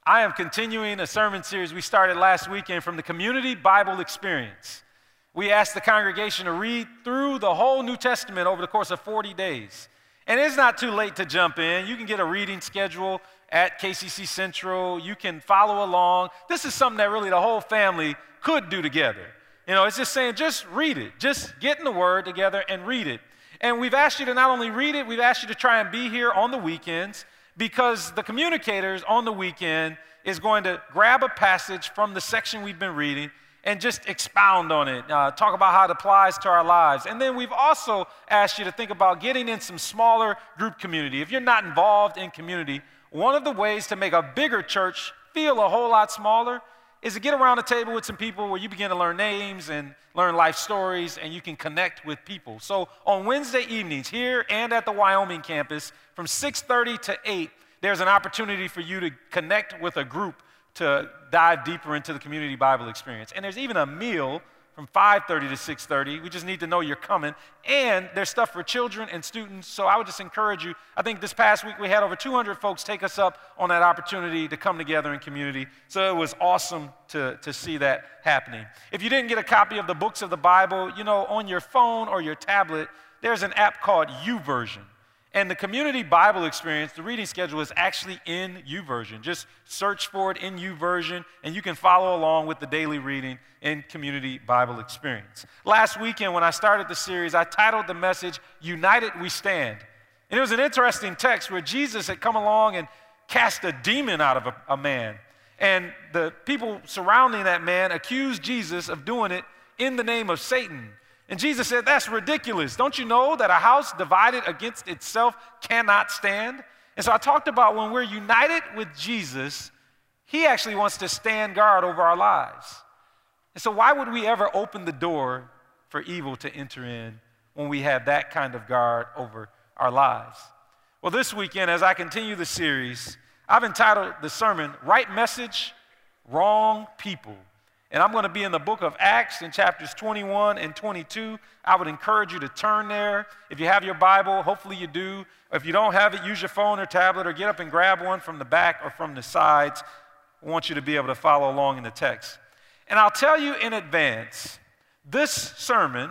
I am continuing a sermon series we started last weekend from the Community Bible Experience. We asked the congregation to read through the whole New Testament over the course of 40 days. And it's not too late to jump in. You can get a reading schedule at KCC Central. You can follow along. This is something that really the whole family could do together. You know, it's just saying, just read it. Just get in the Word together and read it. And we've asked you to not only read it, we've asked you to try and be here on the weekends, because the communicators on the weekend is going to grab a passage from the section we've been reading and just expound on it, talk about how it applies to our lives. And then we've also asked you to think about getting in some smaller group community. If you're not involved in community, one of the ways to make a bigger church feel a whole lot smaller is to get around a table with some people where you begin to learn names and learn life stories, and you can connect with people. So on Wednesday evenings here and at the Wyoming campus from 6:30 to 8, there's an opportunity for you to connect with a group to dive deeper into the Community Bible Experience. And there's even a meal from 5:30 to 6:30. We just need to know you're coming. And there's stuff for children and students. So I would just encourage you. I think this past week we had over 200 folks take us up on that opportunity to come together in community. So it was awesome to see that happening. If you didn't get a copy of the books of the Bible, you know, on your phone or your tablet, there's an app called YouVersion. And the Community Bible Experience, the reading schedule is actually in YouVersion. Just search for it in YouVersion, and you can follow along with the daily reading in Community Bible Experience. Last weekend, when I started the series, I titled the message, United We Stand. And it was an interesting text where Jesus had come along and cast a demon out of a man. And the people surrounding that man accused Jesus of doing it in the name of Satan. And Jesus said, that's ridiculous. Don't you know that a house divided against itself cannot stand? And so I talked about when we're united with Jesus, he actually wants to stand guard over our lives. And so why would we ever open the door for evil to enter in when we have that kind of guard over our lives? Well, this weekend, as I continue the series, I've entitled the sermon, Right Message, Wrong People. And I'm going to be in the book of Acts in chapters 21 and 22. I would encourage you to turn there. If you have your Bible, hopefully you do. If you don't have it, use your phone or tablet or get up and grab one from the back or from the sides. I want you to be able to follow along in the text. And I'll tell you in advance, this sermon,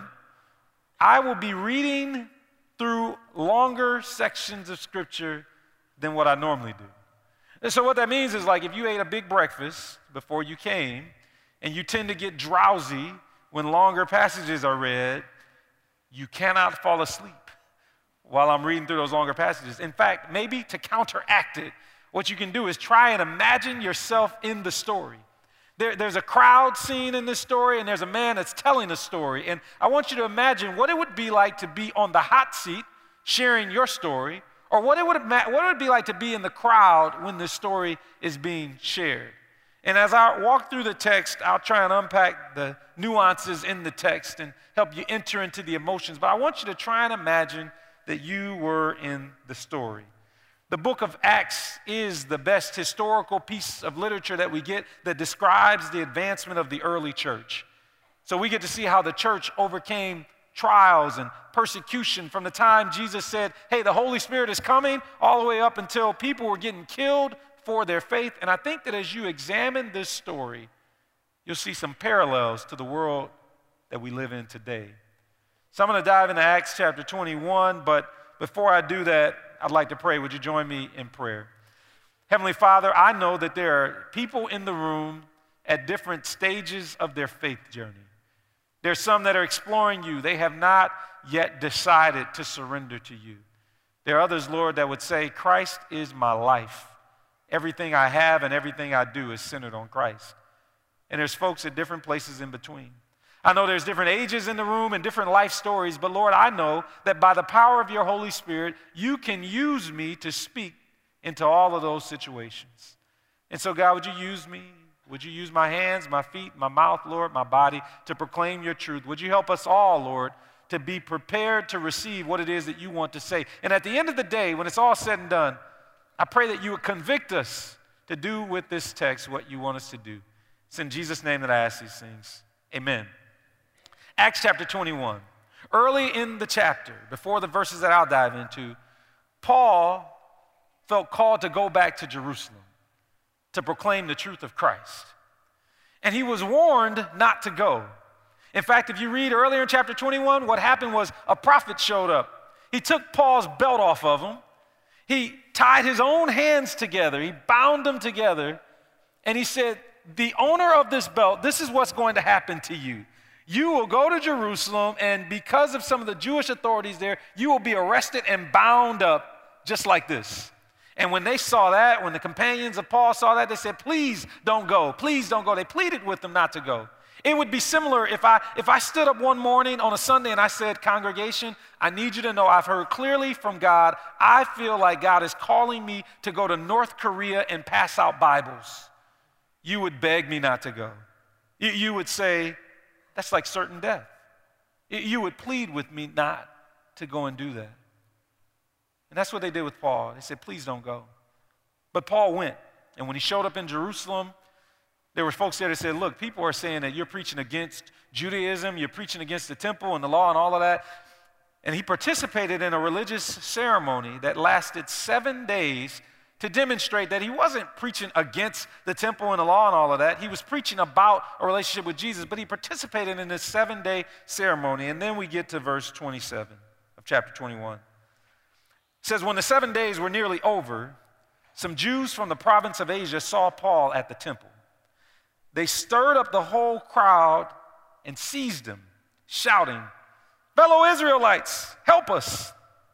I will be reading through longer sections of Scripture than what I normally do. And so what that means is, like, if you ate a big breakfast before you came, and you tend to get drowsy when longer passages are read, you cannot fall asleep while I'm reading through those longer passages. In fact, maybe to counteract it, what you can do is try and imagine yourself in the story. There's a crowd scene in this story, and there's a man that's telling a story. And I want you to imagine what it would be like to be on the hot seat sharing your story, or what it would be like to be in the crowd when this story is being shared. And as I walk through the text, I'll try and unpack the nuances in the text and help you enter into the emotions. But I want you to try and imagine that you were in the story. The book of Acts is the best historical piece of literature that we get that describes the advancement of the early church. So we get to see how the church overcame trials and persecution from the time Jesus said, hey, the Holy Spirit is coming, all the way up until people were getting killed for their faith. And I think that as you examine this story, you'll see some parallels to the world that we live in today. So I'm going to dive into Acts chapter 21, but before I do that, I'd like to pray. Would you join me in prayer? Heavenly Father, I know that there are people in the room at different stages of their faith journey. There's some that are exploring you. They have not yet decided to surrender to you. There are others, Lord, that would say, Christ is my life. Everything I have and everything I do is centered on Christ. And there's folks at different places in between. I know there's different ages in the room and different life stories, but Lord, I know that by the power of your Holy Spirit, you can use me to speak into all of those situations. And so, God, would you use me? Would you use my hands, my feet, my mouth, Lord, my body to proclaim your truth? Would you help us all, Lord, to be prepared to receive what it is that you want to say? And at the end of the day, when it's all said and done, I pray that you would convict us to do with this text what you want us to do. It's in Jesus' name that I ask these things. Amen. Acts chapter 21. Early in the chapter, before the verses that I'll dive into, Paul felt called to go back to Jerusalem. to proclaim the truth of Christ. And he was warned not to go. In fact, if you read earlier in chapter 21, what happened was a prophet showed up. He took Paul's belt off of him. He tied his own hands together. He bound them together. And he said, the owner of this belt, this is what's going to happen to you. You will go to Jerusalem, and because of some of the Jewish authorities there, you will be arrested and bound up just like this. And when they saw that, when the companions of Paul saw that, they said, please don't go. Please don't go. They pleaded with them not to go. It would be similar if I stood up one morning on a Sunday and I said, congregation, I need you to know I've heard clearly from God. I feel like God is calling me to go to North Korea and pass out Bibles. You would beg me not to go. You would say, that's like certain death. You would plead with me not to go and do that. And that's what they did with Paul. They said, please don't go. But Paul went. And when he showed up in Jerusalem, there were folks there that said, look, people are saying that you're preaching against Judaism, you're preaching against the temple and the law and all of that. And he participated in a religious ceremony that lasted 7 days to demonstrate that he wasn't preaching against the temple and the law and all of that. He was preaching about a relationship with Jesus, but he participated in this 7-day ceremony. And then we get to verse 27 of chapter 21. It says, when the 7 days were nearly over, some Jews from the province of Asia saw Paul at the temple. They stirred up the whole crowd and seized him, shouting, fellow Israelites, help us.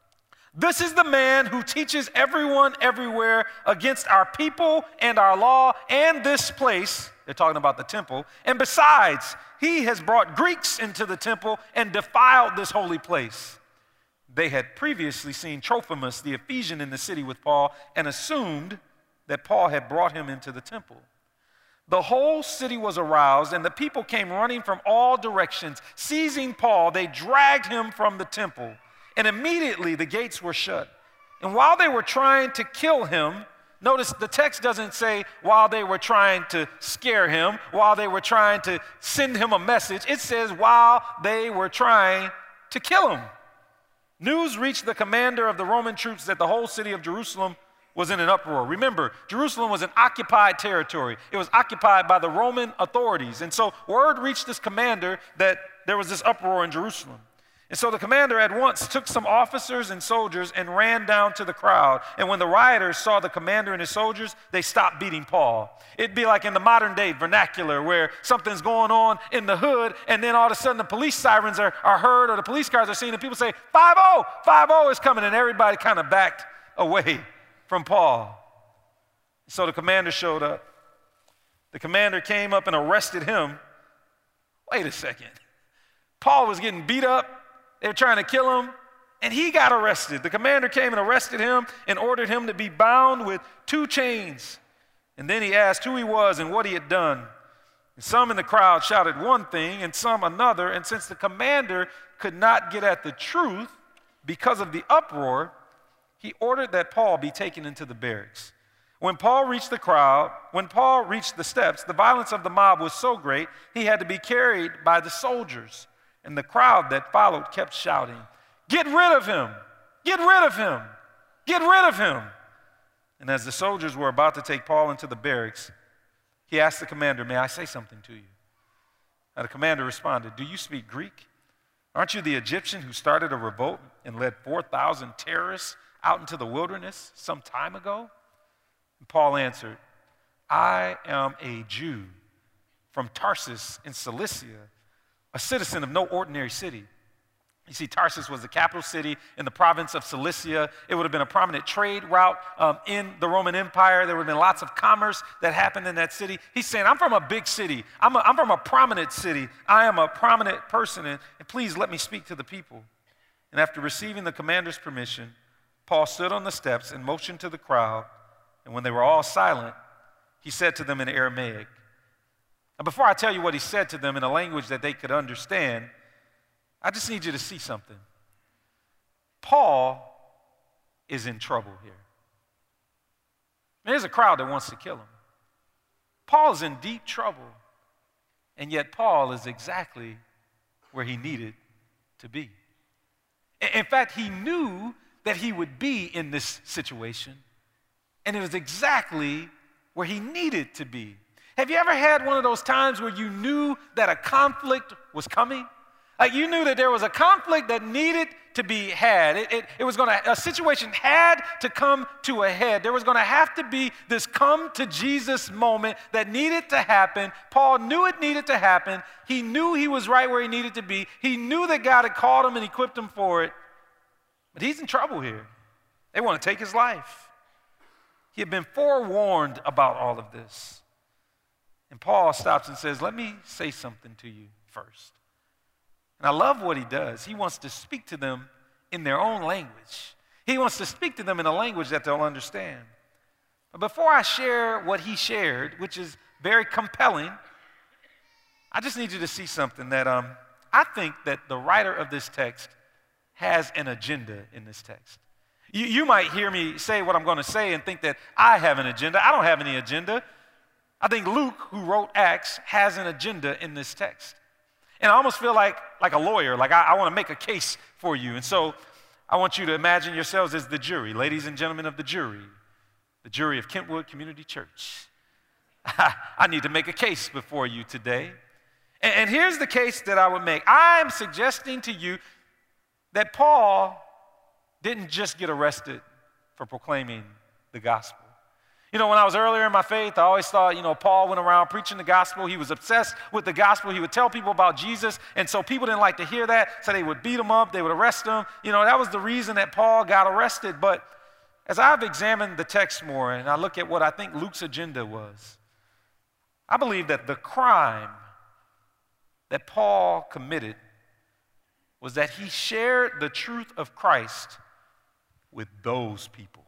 This is the man who teaches everyone everywhere against our people and our law and this place. They're talking about the temple. And besides, he has brought Greeks into the temple and defiled this holy place. They had previously seen Trophimus, the Ephesian, in the city with Paul and assumed that Paul had brought him into the temple. The whole city was aroused, and the people came running from all directions. Seizing Paul, they dragged him from the temple, and immediately the gates were shut. And while they were trying to kill him, notice the text doesn't say while they were trying to scare him, while they were trying to send him a message. It says while they were trying to kill him. News reached the commander of the Roman troops that the whole city of Jerusalem was in an uproar. Remember, Jerusalem was an occupied territory. It was occupied by the Roman authorities. And so word reached this commander that there was this uproar in Jerusalem. And so the commander at once took some officers and soldiers and ran down to the crowd. And when the rioters saw the commander and his soldiers, they stopped beating Paul. It'd be like in the modern day vernacular where something's going on in the hood, and then all of a sudden the police sirens are heard, or the police cars are seen, and people say, 5-0, 5-0 is coming, and everybody kind of backed away from Paul. So the commander showed up. The commander came up and arrested him. Wait a second. Paul was getting beat up. They were trying to kill him, and he got arrested. The commander came and arrested him and ordered him to be bound with 2 chains. And then he asked who he was and what he had done. And some in the crowd shouted one thing and some another. And since the commander could not get at the truth because of the uproar, he ordered that Paul be taken into the barracks. When Paul reached the steps, the violence of the mob was so great, he had to be carried by the soldiers. And the crowd that followed kept shouting, "Get rid of him! Get rid of him! Get rid of him!" And as the soldiers were about to take Paul into the barracks, he asked the commander, "May I say something to you?" And the commander responded, "Do you speak Greek? Aren't you the Egyptian who started a revolt and led 4,000 terrorists out into the wilderness some time ago?" And Paul answered, "I am a Jew from Tarsus in Cilicia, a citizen of no ordinary city." You see, Tarsus was the capital city in the province of Cilicia. It would have been a prominent trade route in the Roman Empire. There would have been lots of commerce that happened in that city. He's saying, I'm from a big city. I'm from a prominent city. I am a prominent person, and please let me speak to the people. And after receiving the commander's permission, Paul stood on the steps and motioned to the crowd. And when they were all silent, he said to them in Aramaic. Now, before I tell you what he said to them in a language that they could understand, I just need you to see something. Paul is in trouble here. There's a crowd that wants to kill him. Paul is in deep trouble, and yet Paul is exactly where he needed to be. In fact, he knew that he would be in this situation, and it was exactly where he needed to be. Have you ever had one of those times where you knew that a conflict was coming? Like you knew that there was a conflict that needed to be had. A situation had to come to a head. There was going to have to be this come to Jesus moment that needed to happen. Paul knew it needed to happen. He knew he was right where he needed to be. He knew that God had called him and equipped him for it. But he's in trouble here. They want to take his life. He had been forewarned about all of this. And Paul stops and says, let me say something to you first. And I love what he does. He wants to speak to them in their own language. He wants to speak to them in a language that they'll understand. But before I share what he shared, which is very compelling, I just need you to see something that I think that the writer of this text has an agenda in this text. You might hear me say what I'm going to say and think that I have an agenda. I don't have any agenda. I think Luke, who wrote Acts, has an agenda in this text. And I almost feel like a lawyer, like I want to make a case for you. And so I want you to imagine yourselves as the jury, ladies and gentlemen of the jury of Kentwood Community Church. I need to make a case before you today. And here's the case that I would make. I'm suggesting to you that Paul didn't just get arrested for proclaiming the gospel. You know, when I was earlier in my faith, I always thought, Paul went around preaching the gospel. He was obsessed with the gospel. He would tell people about Jesus, and so people didn't like to hear that, so they would beat him up, they would arrest him. That was the reason that Paul got arrested. But as I've examined the text more, and I look at what I think Luke's agenda was, I believe that the crime that Paul committed was that he shared the truth of Christ with those people.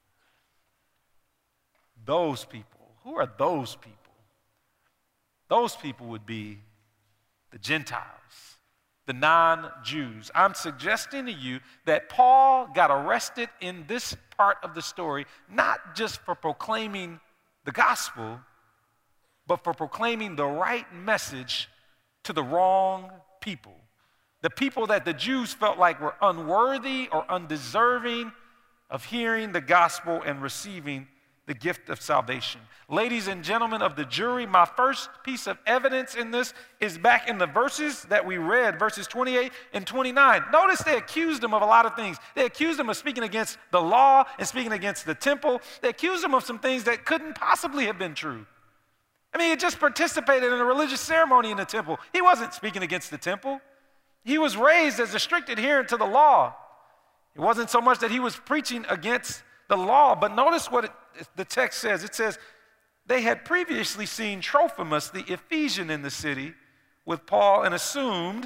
Those people. Who are those people? Those people would be the Gentiles, the non-Jews. I'm suggesting to you that Paul got arrested in this part of the story, not just for proclaiming the gospel, but for proclaiming the right message to the wrong people. The people that the Jews felt like were unworthy or undeserving of hearing the gospel and receiving the gift of salvation. Ladies and gentlemen of the jury, my first piece of evidence in this is back in the verses that we read, verses 28 and 29. Notice they accused him of a lot of things. They accused him of speaking against the law and speaking against the temple. They accused him of some things that couldn't possibly have been true. I mean, he just participated in a religious ceremony in the temple. He wasn't speaking against the temple. He was raised as a strict adherent to the law. It wasn't so much that he was preaching against the law, but notice what the text says. It says, they had previously seen Trophimus, the Ephesian, in the city with Paul and assumed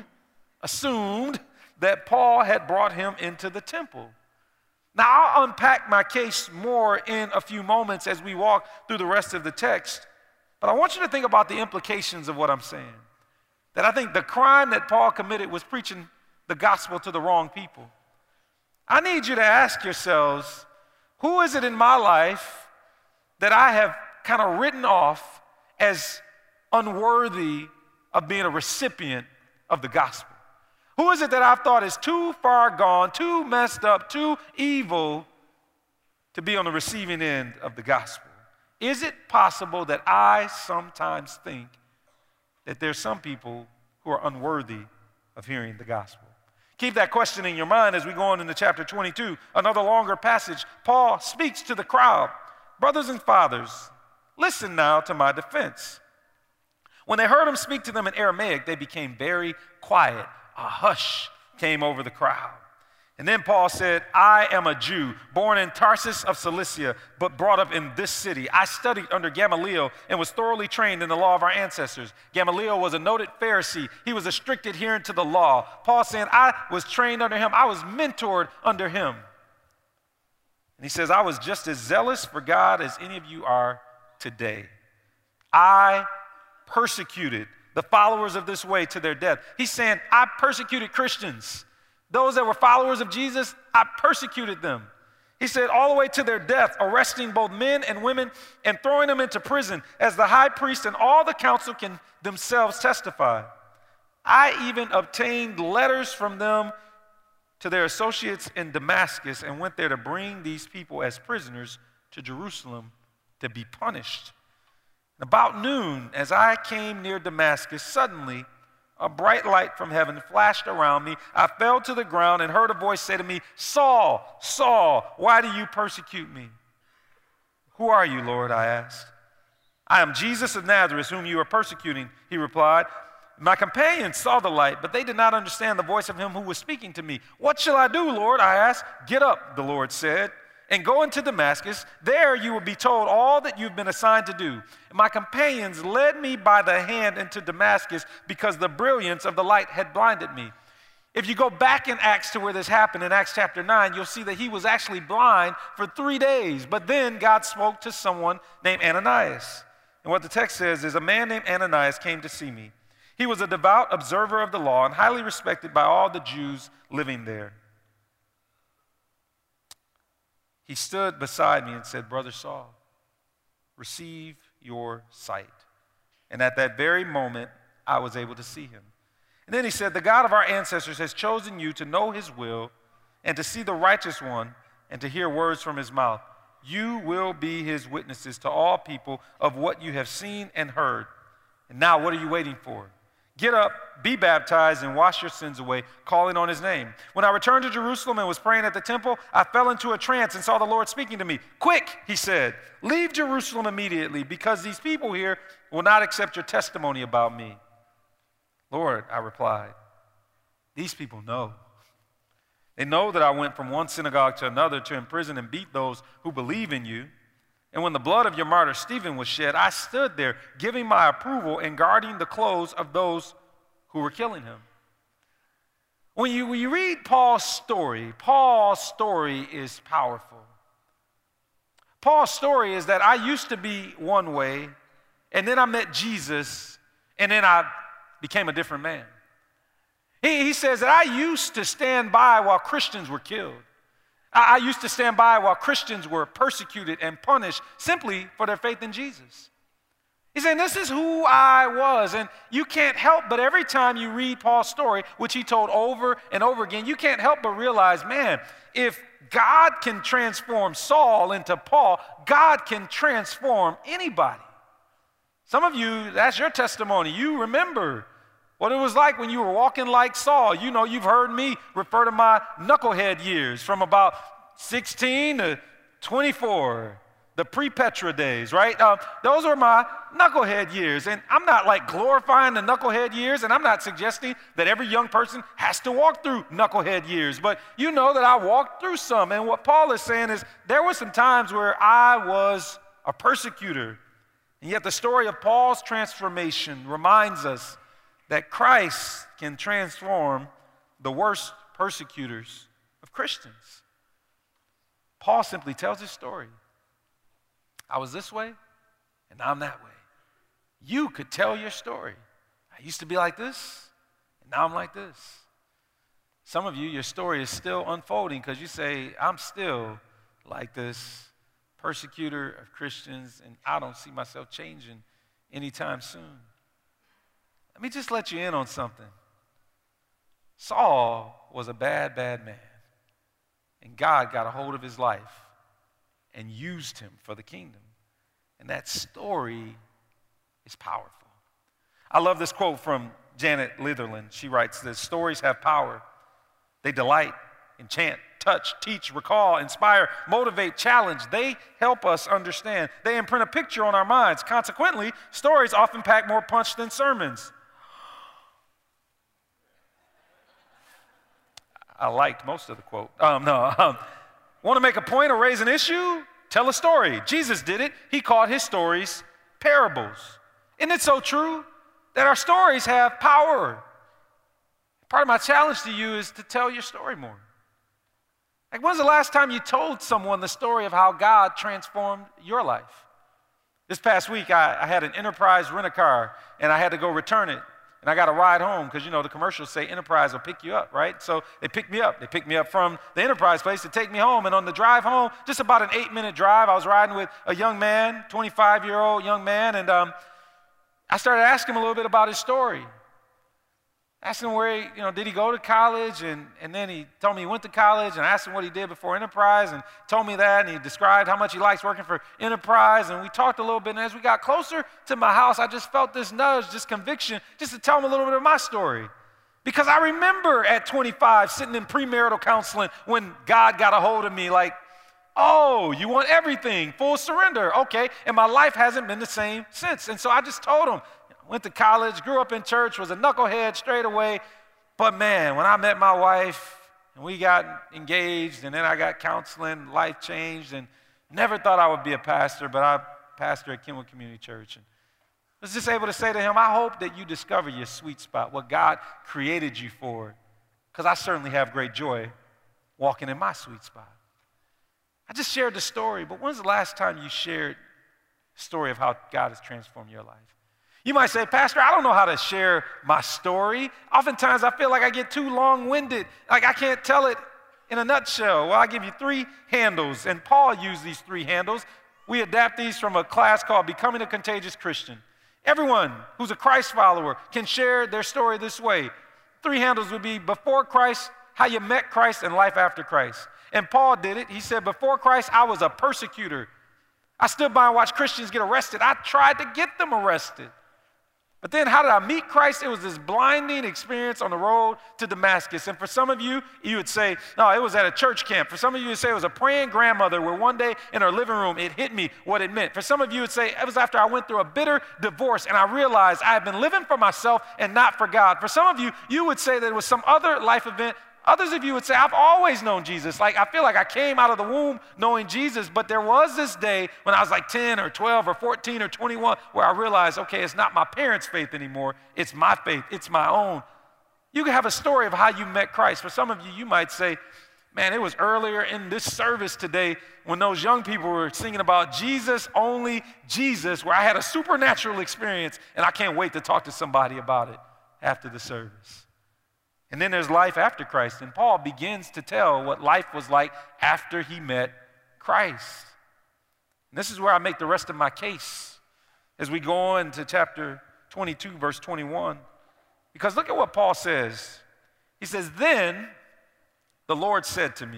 that Paul had brought him into the temple. Now, I'll unpack my case more in a few moments as we walk through the rest of the text, but I want you to think about the implications of what I'm saying. That I think the crime that Paul committed was preaching the gospel to the wrong people. I need you to ask yourselves, who is it in my life that I have kind of written off as unworthy of being a recipient of the gospel? Who is it that I've thought is too far gone, too messed up, too evil to be on the receiving end of the gospel? Is it possible that I sometimes think that there's some people who are unworthy of hearing the gospel? Keep that question in your mind as we go on into chapter 22, another longer passage. Paul speaks to the crowd. Brothers and fathers, listen now to my defense. When they heard him speak to them in Aramaic, they became very quiet. A hush came over the crowd. And then Paul said, I am a Jew, born in Tarsus of Cilicia, but brought up in this city. I studied under Gamaliel and was thoroughly trained in the law of our ancestors. Gamaliel was a noted Pharisee. He was a strict adherent to the law. Paul saying, I was trained under him. I was mentored under him. And he says, I was just as zealous for God as any of you are today. I persecuted the followers of this way to their death. He's saying, I persecuted Christians. Those that were followers of Jesus, I persecuted them. He said, all the way to their death, arresting both men and women and throwing them into prison, as the high priest and all the council can themselves testify. I even obtained letters from them to their associates in Damascus and went there to bring these people as prisoners to Jerusalem to be punished. About noon, as I came near Damascus, suddenly a bright light from heaven flashed around me. I fell to the ground and heard a voice say to me, Saul, Saul, why do you persecute me? Who are you, Lord? I asked. I am Jesus of Nazareth, whom you are persecuting, he replied. My companions saw the light, but they did not understand the voice of him who was speaking to me. What shall I do, Lord? I asked. Get up, the Lord said, and go into Damascus. There you will be told all that you've been assigned to do. And my companions led me by the hand into Damascus because the brilliance of the light had blinded me. If you go back in Acts to where this happened, in Acts chapter 9, you'll see that he was actually blind for 3 days. But then God spoke to someone named Ananias. And what the text says is, a man named Ananias came to see me. He was a devout observer of the law and highly respected by all the Jews living there. He stood beside me and said, Brother Saul, receive your sight. And at that very moment, I was able to see him. And then he said, the God of our ancestors has chosen you to know his will and to see the righteous one and to hear words from his mouth. You will be his witnesses to all people of what you have seen and heard. And now what are you waiting for? Get up, be baptized, and wash your sins away, calling on his name. When I returned to Jerusalem and was praying at the temple, I fell into a trance and saw the Lord speaking to me. Quick, he said, leave Jerusalem immediately, because these people here will not accept your testimony about me. Lord, I replied, these people know. They know that I went from one synagogue to another to imprison and beat those who believe in you. And when the blood of your martyr Stephen was shed, I stood there giving my approval and guarding the clothes of those who were killing him. When you read Paul's story is powerful. Paul's story is that I used to be one way, and then I met Jesus, and then I became a different man. He says that I used to stand by while Christians were killed. I used to stand by while Christians were persecuted and punished simply for their faith in Jesus. He's saying, this is who I was. And you can't help but every time you read Paul's story, which he told over and over again, you can't help but realize, man, if God can transform Saul into Paul, God can transform anybody. Some of you, that's your testimony. You remember what it was like when you were walking like Saul. You know, you've heard me refer to my knucklehead years from about 16 to 24, the pre-Petra days, right? Those are my knucklehead years. And I'm not like glorifying the knucklehead years, and I'm not suggesting that every young person has to walk through knucklehead years. But you know that I walked through some. And what Paul is saying is there were some times where I was a persecutor. And yet the story of Paul's transformation reminds us that Christ can transform the worst persecutors of Christians. Paul simply tells his story. I was this way, and now I'm that way. You could tell your story. I used to be like this, and now I'm like this. Some of you, your story is still unfolding because you say, I'm still like this persecutor of Christians, and I don't see myself changing anytime soon. Let me just let you in on something. Saul was a bad, bad man. And God got a hold of his life and used him for the kingdom. And that story is powerful. I love this quote from Janet Litherland. She writes this: stories have power. They delight, enchant, touch, teach, recall, inspire, motivate, challenge. They help us understand. They imprint a picture on our minds. Consequently, stories often pack more punch than sermons. I liked most of the quote. Want to make a point or raise an issue? Tell a story. Jesus did it. He called his stories parables. Isn't it so true that our stories have power? Part of my challenge to you is to tell your story more. Like, when's the last time you told someone the story of how God transformed your life? This past week, I had an Enterprise rent-a-car, and I had to go return it. And I got a ride home because, you know, the commercials say Enterprise will pick you up, right? So they picked me up. They picked me up from the Enterprise place to take me home. And on the drive home, just about an 8-minute drive, I was riding with a young man, 25-year-old young man, and I started asking him a little bit about his story. Asked him where did he go to college? And then he told me he went to college, and I asked him what he did before Enterprise, and told me that, and he described how much he likes working for Enterprise, and we talked a little bit, and as we got closer to my house, I just felt this nudge, this conviction, just to tell him a little bit of my story. Because I remember at 25 sitting in premarital counseling when God got a hold of me like, oh, you want everything, full surrender, okay, and my life hasn't been the same since. And so I just told him, went to college, grew up in church, was a knucklehead straight away. But man, when I met my wife and we got engaged and then I got counseling, life changed, and never thought I would be a pastor, but I pastor at Kenwood Community Church. And I was just able to say to him, I hope that you discover your sweet spot, what God created you for, because I certainly have great joy walking in my sweet spot. I just shared the story, but when's the last time you shared the story of how God has transformed your life? You might say, Pastor, I don't know how to share my story. Oftentimes I feel like I get too long-winded, like I can't tell it in a nutshell. Well, I'll give you 3 handles, and Paul used these 3 handles. We adapt these from a class called Becoming a Contagious Christian. Everyone who's a Christ follower can share their story this way. 3 handles would be before Christ, how you met Christ, and life after Christ. And Paul did it. He said, before Christ, I was a persecutor. I stood by and watched Christians get arrested. I tried to get them arrested. But then how did I meet Christ? It was this blinding experience on the road to Damascus. And for some of you, you would say, no, it was at a church camp. For some of you, would say it was a praying grandmother where one day in her living room, it hit me what it meant. For some of you, would say it was after I went through a bitter divorce and I realized I had been living for myself and not for God. For some of you, you would say that it was some other life event. Others of you would say, I've always known Jesus. Like, I feel like I came out of the womb knowing Jesus, but there was this day when I was like 10 or 12 or 14 or 21 where I realized, okay, it's not my parents' faith anymore. It's my faith. It's my own. You can have a story of how you met Christ. For some of you, you might say, man, it was earlier in this service today when those young people were singing about Jesus, only Jesus, where I had a supernatural experience, and I can't wait to talk to somebody about it after the service. And then there's life after Christ. And Paul begins to tell what life was like after he met Christ. And this is where I make the rest of my case as we go on to chapter 22, verse 21. Because look at what Paul says. He says, then the Lord said to me,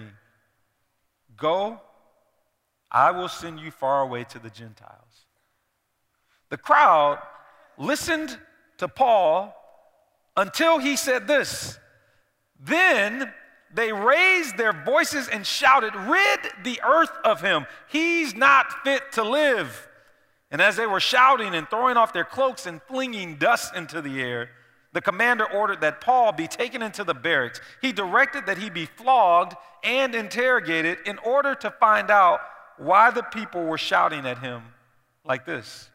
go, I will send you far away to the Gentiles. The crowd listened to Paul until he said this. Then they raised their voices and shouted, rid the earth of him. He's not fit to live. And as they were shouting and throwing off their cloaks and flinging dust into the air, the commander ordered that Paul be taken into the barracks. He directed that he be flogged and interrogated in order to find out why the people were shouting at him like this.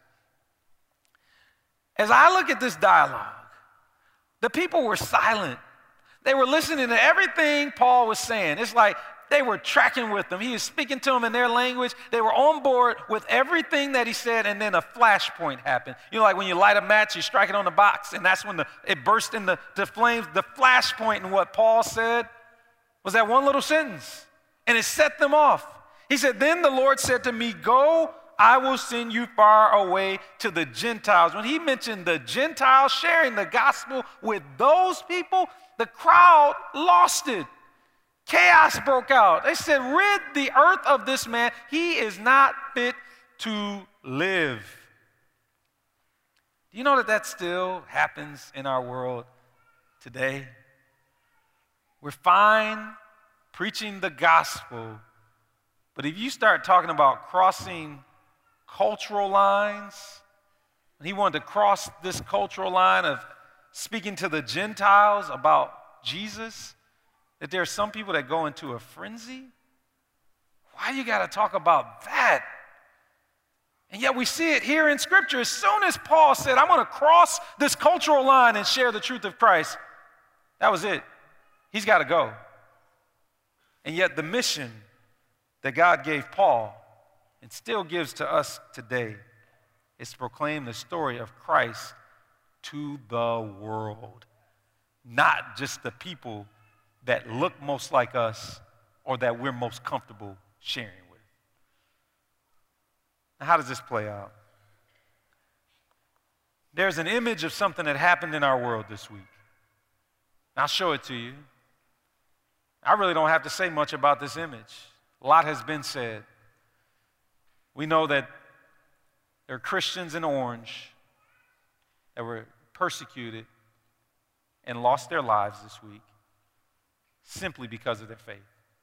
As I look at this dialogue, the people were silent. They were listening to everything Paul was saying. It's like they were tracking with him. He was speaking to them in their language. They were on board with everything that he said, and then a flashpoint happened. You know, like when you light a match, you strike it on the box, and that's when it burst into flames. The flashpoint in what Paul said was that one little sentence, and it set them off. He said, then the Lord said to me, go, I will send you far away to the Gentiles. When he mentioned the Gentiles sharing the gospel with those people, the crowd lost it. Chaos broke out. They said, rid the earth of this man. He is not fit to live. Do you know that still happens in our world today? We're fine preaching the gospel, but if you start talking about crossing cultural lines, and he wanted to cross this cultural line of speaking to the Gentiles about Jesus, that there are some people that go into a frenzy. Why you got to talk about that? And yet we see it here in Scripture. As soon as Paul said, I'm going to cross this cultural line and share the truth of Christ, that was it. He's got to go. And yet the mission that God gave Paul and still gives to us today is to proclaim the story of Christ to the world, not just the people that look most like us or that we're most comfortable sharing with. Now, how does this play out? There's an image of something that happened in our world this week. I'll show it to you. I really don't have to say much about this image. A lot has been said. We know that there are Christians in orange that were persecuted and lost their lives this week simply because of their faith.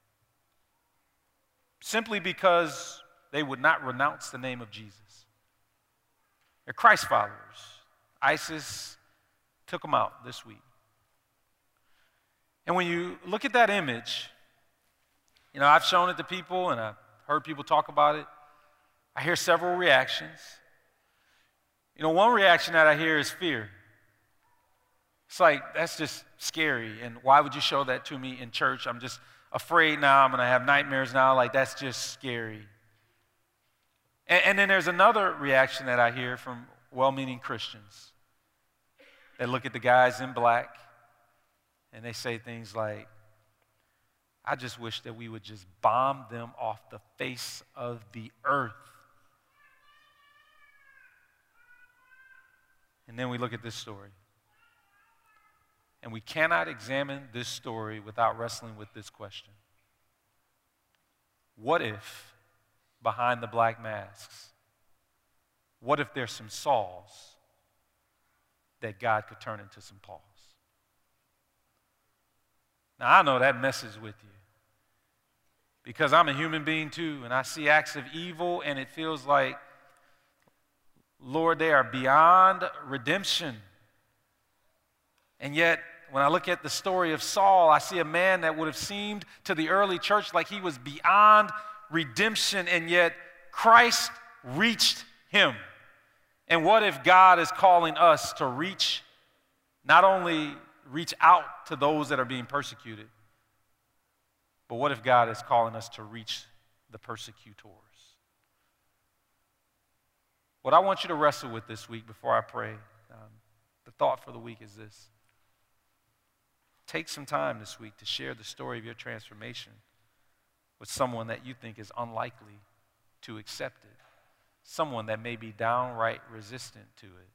Simply because they would not renounce the name of Jesus. They're Christ followers. ISIS took them out this week. And when you look at that image, you know, I've shown it to people and I've heard people talk about it. I hear several reactions. You know, one reaction that I hear is fear. It's like, that's just scary, and why would you show that to me in church? I'm just afraid now, I'm going to have nightmares now, like that's just scary. And then there's another reaction that I hear from well-meaning Christians that look at the guys in black and they say things like, I just wish that we would just bomb them off the face of the earth. And then we look at this story. And we cannot examine this story without wrestling with this question. What if, behind the black masks, what if there's some Sauls that God could turn into some Pauls? Now, I know that messes with you because I'm a human being too, and I see acts of evil, and it feels like, Lord, they are beyond redemption. And yet, when I look at the story of Saul, I see a man that would have seemed to the early church like he was beyond redemption, and yet Christ reached him. And what if God is calling us to reach, not only reach out to those that are being persecuted, but what if God is calling us to reach the persecutors? What I want you to wrestle with this week before I pray, the thought for the week is this. Take some time this week to share the story of your transformation with someone that you think is unlikely to accept it, someone that may be downright resistant to it.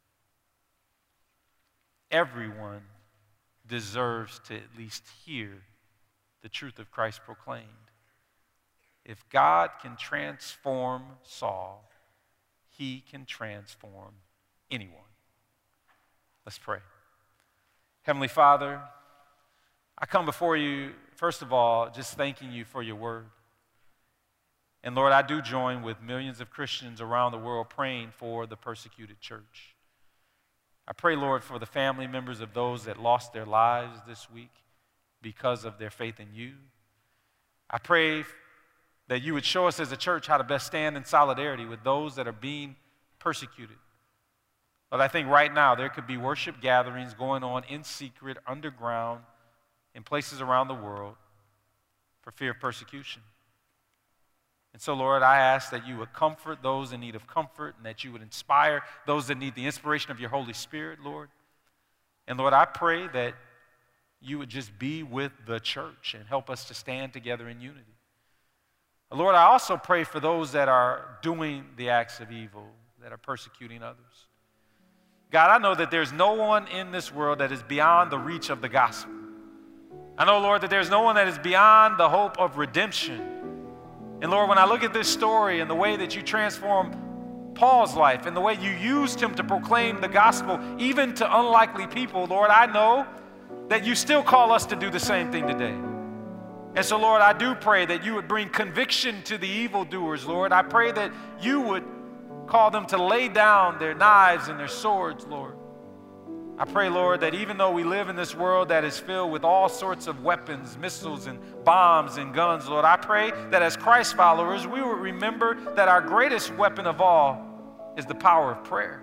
Everyone deserves to at least hear the truth of Christ proclaimed. If God can transform Saul, he can transform anyone. Let's pray. Heavenly Father, I come before you, first of all, just thanking you for your word. And Lord, I do join with millions of Christians around the world praying for the persecuted church. I pray, Lord, for the family members of those that lost their lives this week because of their faith in you. I pray that you would show us as a church how to best stand in solidarity with those that are being persecuted. But I think right now there could be worship gatherings going on in secret, underground, in places around the world for fear of persecution. And so, Lord, I ask that you would comfort those in need of comfort and that you would inspire those that need the inspiration of your Holy Spirit, Lord. And, Lord, I pray that you would just be with the church and help us to stand together in unity. Lord, I also pray for those that are doing the acts of evil, that are persecuting others. God, I know that there's no one in this world that is beyond the reach of the gospel. I know, Lord, that there's no one that is beyond the hope of redemption. And Lord, when I look at this story and the way that you transformed Paul's life and the way you used him to proclaim the gospel even to unlikely people, Lord, I know that you still call us to do the same thing today. And so, Lord, I do pray that you would bring conviction to the evildoers, Lord. I pray that you would call them to lay down their knives and their swords, Lord. I pray, Lord, that even though we live in this world that is filled with all sorts of weapons, missiles and bombs and guns, Lord, I pray that as Christ followers, we would remember that our greatest weapon of all is the power of prayer.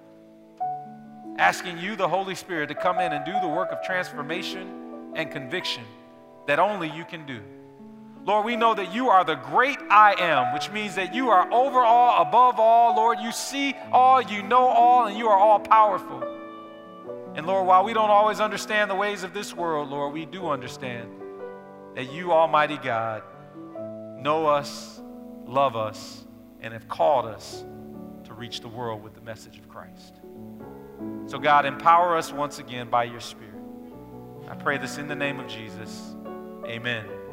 Asking you, the Holy Spirit, to come in and do the work of transformation and conviction that only you can do. Lord, we know that you are the great I am, which means that you are over all, above all. Lord, you see all, you know all, and you are all powerful. And Lord, while we don't always understand the ways of this world, Lord, we do understand that you, Almighty God, know us, love us, and have called us to reach the world with the message of Christ. So God, empower us once again by your Spirit. I pray this in the name of Jesus. Amen.